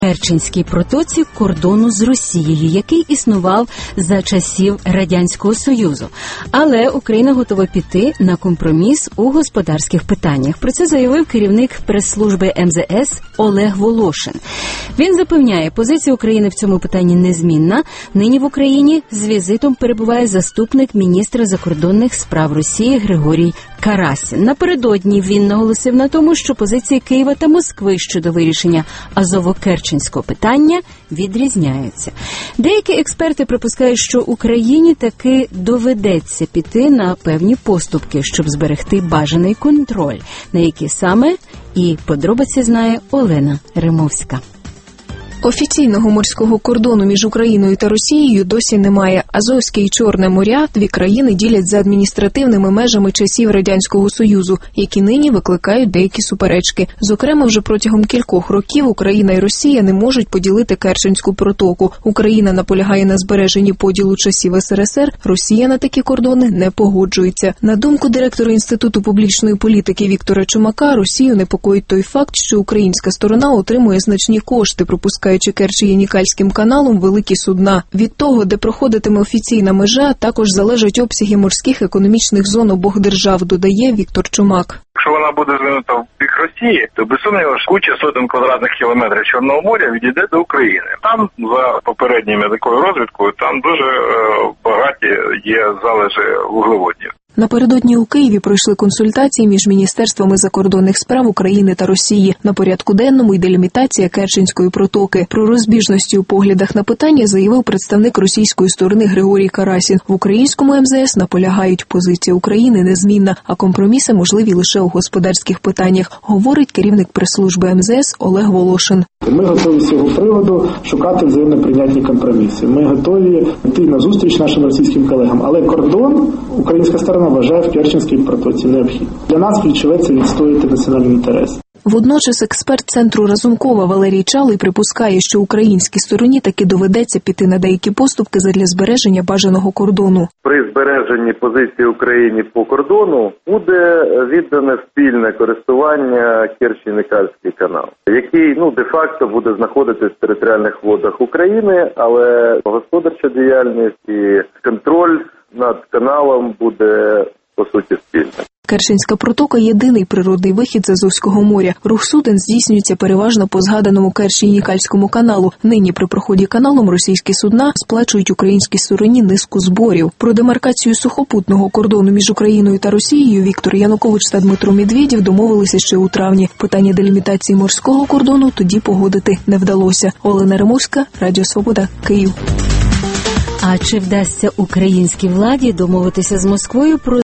Керченській протоці кордону з Росією, який існував за часів Радянського Союзу. Але Україна готова піти на компроміс у господарських питаннях. Про це заявив керівник прес-служби МЗС Олег Волошин. Він запевняє, позиція України в цьому питанні незмінна. Нині в Україні з візитом перебуває заступник міністра закордонних справ Росії Григорій Карасін. Напередодні він наголосив на тому, що позиції Києва та Москви щодо вирішення Азово-Керченського питання відрізняються. Деякі експерти припускають, що Україні таки доведеться піти на певні поступки, щоб зберегти бажаний контроль, на які саме і подробиці знає Олена Римовська. Офіційного морського кордону між Україною та Росією досі немає. Азовське і Чорне моря дві країни ділять за адміністративними межами часів Радянського Союзу, які нині викликають деякі суперечки. Зокрема, вже протягом кількох років Україна і Росія не можуть поділити Керченську протоку. Україна наполягає на збереженні поділу часів СРСР, Росія на такі кордони не погоджується. На думку директора Інституту публічної політики Віктора Чумака, Росію непокоїть той факт, що українська сторона отримує значні кошти, пропускаючи Керч Янікальським каналом великі судна. Від того, де проходитиме офіційна межа, також залежать обсяги морських економічних зон обох держав, додає Віктор Чумак. Якщо вона буде звинута в бік Росії, то без сумніву куча сотень квадратних кілометрів Чорного моря відійде до України. Там, за попередніми такою розвідкою, там дуже багаті є залежи вуглеводнів. Напередодні у Києві пройшли консультації між міністерствами закордонних справ України та Росії. На порядку денному й делімітація Керченської протоки. Про розбіжності у поглядах на питання заявив представник російської сторони Григорій Карасін. В українському МЗС наполягають, позиція України незмінна, а компроміси можливі лише у господарських питаннях, говорить керівник прес-служби МЗС Олег Волошин. Ми готові з цього приводу шукати взаємно прийнятні компроміси. Ми готові йти на зустріч нашим російським колегам, але кордон українська сторона вважає в Керченській протоці необхідним. Для нас ключове – це відстояти національний інтерес. Водночас експерт Центру Разумкова Валерій Чалий припускає, що українській стороні таки доведеться піти на деякі поступки задля збереження бажаного кордону. При збереженні позиції України по кордону буде віддане спільне користування Керч-Янікальський канал, який де-факто буде знаходитись в територіальних водах України, але господарча діяльність і контроль над каналом буде по суті спільним. Керченська протока – єдиний природний вихід з Азовського моря. Рух суден здійснюється переважно по згаданому Керч-Янікальському каналу. Нині при проході каналом російські судна сплачують українській стороні низку зборів. Про демаркацію сухопутного кордону між Україною та Росією Віктор Янукович та Дмитро Медведєв домовилися ще у травні. Питання делімітації морського кордону тоді погодити не вдалося. Олена Римовська, Радіо Свобода, Київ. А чи вдасться українській владі домовитися з Москвою про